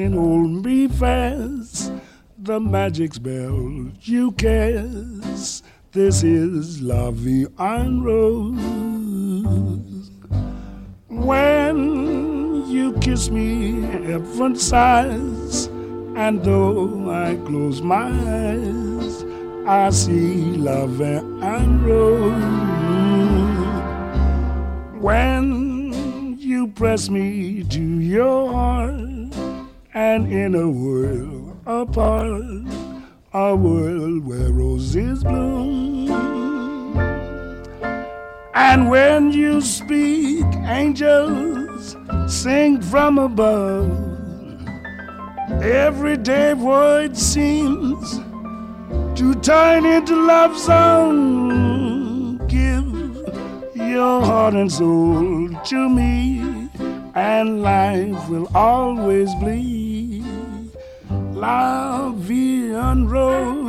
and hold me fast. The magic spell you cast. This is La Vie en Rose. When you kiss me, heaven sighs, and though I close my eyes, I see La Vie en Rose. When you press me to your heart, and in a world apart, a world where roses bloom. And when you speak, angels sing from above. Everyday word seems to turn into love song. Give your heart and soul to me, and life will always be La Vie en Rose.